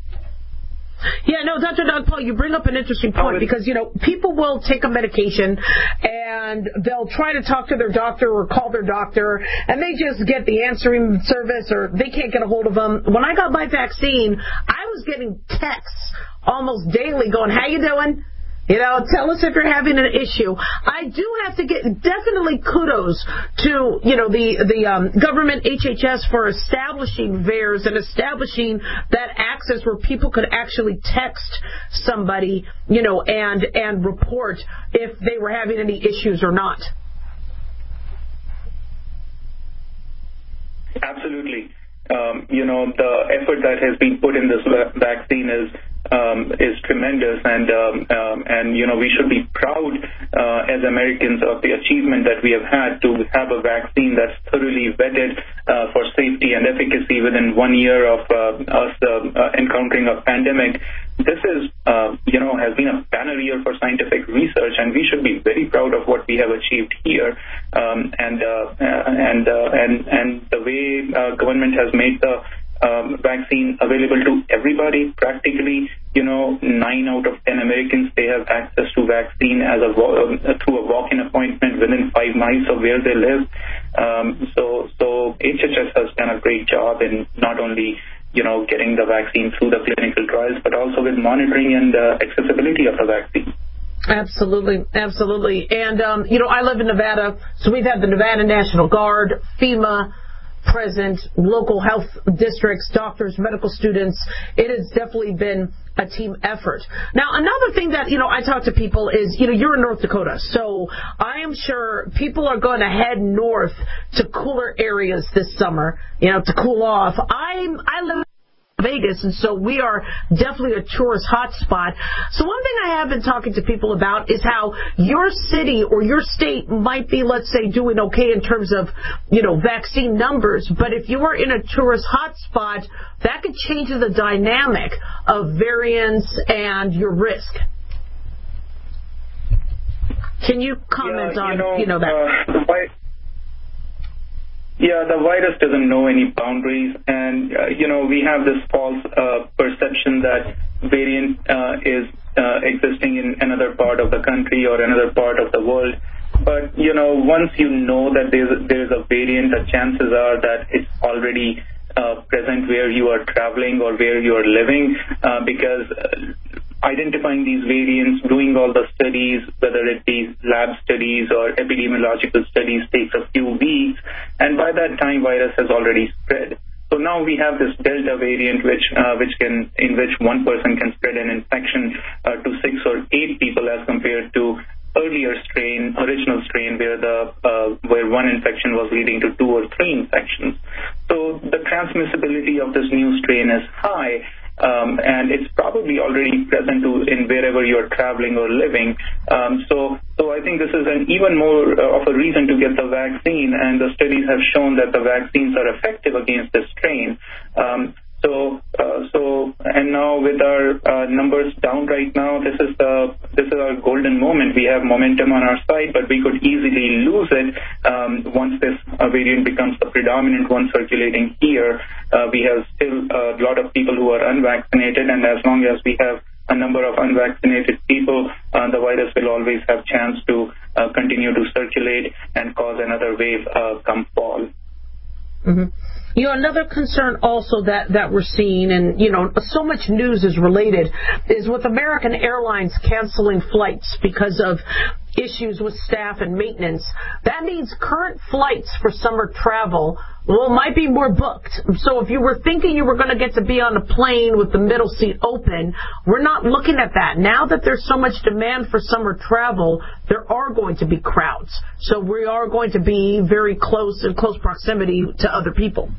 Speaker 6: Yeah, no, Doctor Nagpal, you bring up an interesting point because, you know, people will take a medication and they'll try to talk to their doctor or call their doctor and they just get the answering service or they can't get a hold of them. When I got my vaccine, I was getting texts almost daily going, how you doing? You know, tell us if you're having an issue. I do have to get definitely kudos to, you know, the the um, government H H S for establishing V A E R S and establishing that access where people could actually text somebody, you know, and and report if they were having any issues or not.
Speaker 1: Absolutely. Um, you know, the effort that has been put in this vaccine is Um, is tremendous, and um, um, and you know we should be proud uh, as Americans of the achievement that we have had to have a vaccine that's thoroughly vetted uh, for safety and efficacy within one year of uh, us uh, uh, encountering a pandemic. This is uh, you know has been a banner year for scientific research, and we should be very proud of what we have achieved here. Um, and uh, and uh, and and the way uh, government has made the Um, vaccine available to everybody. Practically, you know, nine out of ten Americans, they have access to vaccine as a uh, through a walk-in appointment within five miles of where they live. Um, so, so H H S has done a great job in not only, you know, getting the vaccine through the clinical trials, but also with monitoring and uh, accessibility of the vaccine.
Speaker 6: Absolutely, absolutely. And, um, you know, I live in Nevada, so we've had the Nevada National Guard, FEMA, present, local health districts, doctors, medical students. It has definitely been a team effort. Now, another thing that, you know, I talk to people is, you know, you're in North Dakota, so I am sure people are going to head north to cooler areas this summer, you know, to cool off. I'm, I live
Speaker 5: Vegas, and so we are definitely a tourist hotspot. So one thing I have been talking to people about is how your city or your state might be, let's say, doing okay in terms of, you know, vaccine numbers, but if you are in a tourist hotspot, that could change the dynamic of variants and your risk. Can you comment
Speaker 1: yeah, you
Speaker 5: on,
Speaker 1: know,
Speaker 5: you know, that?
Speaker 1: Uh, the vi- yeah, the virus doesn't know any boundaries, and, uh, you know, we have this false uh, perception that variant uh, is uh, existing in another part of the country or another part of the world. But, you know, once you know that there's, there's a variant, the chances are that it's already uh, present where you are traveling or where you are living, uh, because uh, identifying these variants, doing all the studies, whether it be lab studies or epidemiological studies, takes a few weeks, and by that time virus has already spread. So now we have this Delta variant, which uh, which can in which one person can spread an infection uh, to six or eight people, as compared to earlier strain, original strain, where the uh, where one infection was leading to two or three infections. So the transmissibility of this new strain is high. Um, and it's probably already present to, in wherever you're traveling or living. Um, so, so I think this is an even more uh, of a reason to get the vaccine, and the studies have shown that the vaccines are effective against this strain. Um, so, uh, so, and now with our uh, numbers down right now, this is the this is our golden moment. We have momentum on our side, but we could easily lose it um, once this uh, variant becomes the predominant one circulating here. Uh, we have still a lot of people who are unvaccinated, and as long as we have a number of unvaccinated people, uh, the virus will always have chance to uh, continue to circulate and cause another wave uh, come fall.
Speaker 5: Mm-hmm. You know, another concern also that, that we're seeing, and, you know, so much news is related, is with American Airlines canceling flights because of issues with staff and maintenance. That means current flights for summer travel, well, might be more booked. So if you were thinking you were going to get to be on a plane with the middle seat open, we're not looking at that. Now that there's so much demand for summer travel, there are going to be crowds. So we are going to be very close, in close proximity to other people.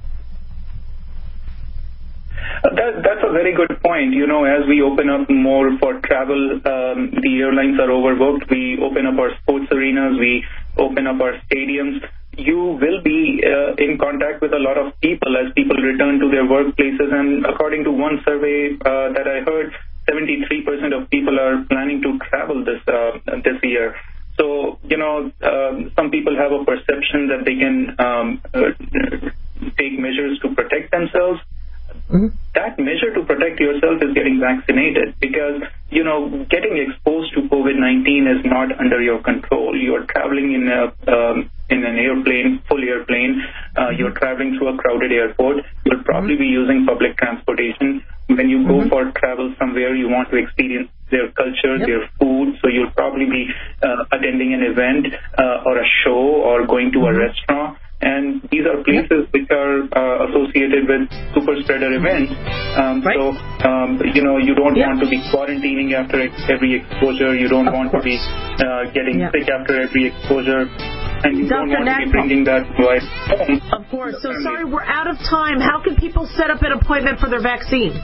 Speaker 1: That, that's a very good point. You know, as we open up more for travel, um, the airlines are overbooked. We open up our sports arenas. We open up our stadiums. You will be uh, in contact with a lot of people as people return to their workplaces. And according to one survey uh, that I heard, seventy-three percent of people are planning to travel this uh, this year. So, you know, uh, some people have a perception that they can um, uh, take measures to protect themselves. Mm-hmm. That measure to protect yourself is getting vaccinated, because, you know, getting exposed to COVID nineteen is not under your control. You're traveling in a um, in an airplane, full airplane. Uh, you're traveling through a crowded airport. You'll probably be using public transportation. When you go mm-hmm. for travel somewhere, you want to experience their culture, yep. their food. So you'll probably be uh, attending an event uh, or a show or going to mm-hmm. a restaurant. And these are places which are uh, associated with super spreader events. Um, right. So, um, you know, you don't yeah. want to be quarantining after every exposure. You don't of want course. to be uh, getting yeah. sick after every exposure. And you
Speaker 5: Doctor
Speaker 1: don't want
Speaker 5: Nagpal.
Speaker 1: to be bringing that right home.
Speaker 5: Of course. So, sorry, we're out of time. How can people set up an appointment for their vaccine?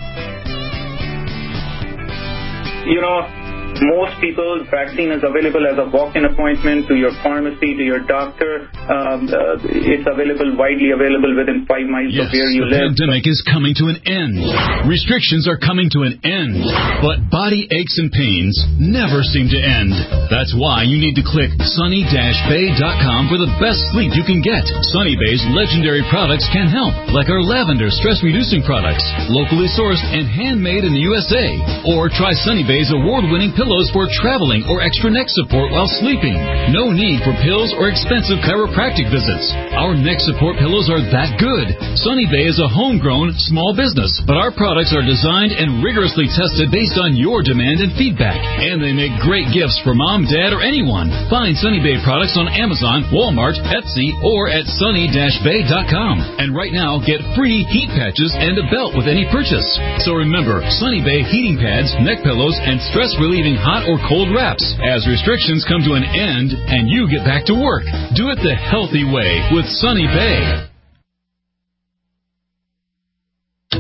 Speaker 1: You know, most people, vaccine is available as a walk-in appointment to your pharmacy, to your doctor. Um, uh, it's available, widely available within five miles
Speaker 17: yes,
Speaker 1: of where you
Speaker 17: the
Speaker 1: live.
Speaker 17: The pandemic is coming to an end. Restrictions are coming to an end. But body aches and pains never seem to end. That's why you need to click sunny dash bay dot com for the best sleep you can get. Sunny Bay's legendary products can help, like our lavender stress-reducing products, locally sourced and handmade in the U S A. Or try Sunny Bay's award-winning pillows for traveling or extra neck support while sleeping. No need for pills or expensive chiropractic visits. Our neck support pillows are that good. Sunny Bay is a homegrown small business, but our products are designed and rigorously tested based on your demand and feedback. And they make great gifts for mom, dad, or anyone. Find Sunny Bay products on Amazon, Walmart, Etsy, or at sunny dash bay dot com. And right now, get free heat patches and a belt with any purchase. So remember, Sunny Bay heating pads, neck pillows, and stress-relieving hot or cold wraps as restrictions come to an end and you get back to work. Do it the healthy way with Sunny Bay.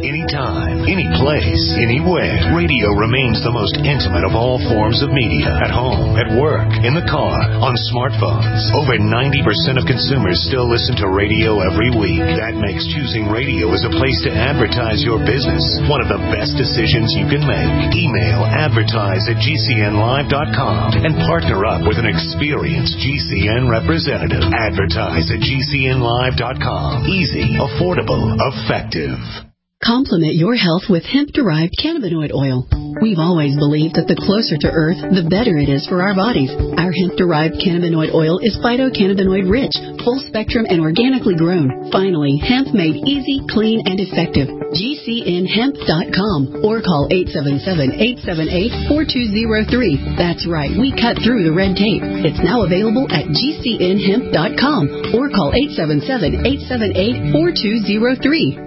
Speaker 2: Anytime, any place, anywhere. Radio remains the most intimate of all forms of media. At home, at work, in the car, on smartphones. Over ninety percent of consumers still listen to radio every week. That makes choosing radio as a place to advertise your business one of the best decisions you can make. Email advertise at G C N live dot com and partner up with an experienced G C N representative. Advertise at G C N live dot com. Easy, affordable, effective.
Speaker 4: Complement your health with hemp-derived cannabinoid oil. We've always believed that the closer to Earth, the better it is for our bodies. Our hemp-derived cannabinoid oil is phytocannabinoid rich, full spectrum, and organically grown. Finally, hemp made easy, clean, and effective. G C N hemp dot com or call eight seven seven, eight seven eight, four two zero three. That's right, we cut through the red tape. It's now available at G C N hemp dot com or call eight seven seven, eight seven eight, four two zero three.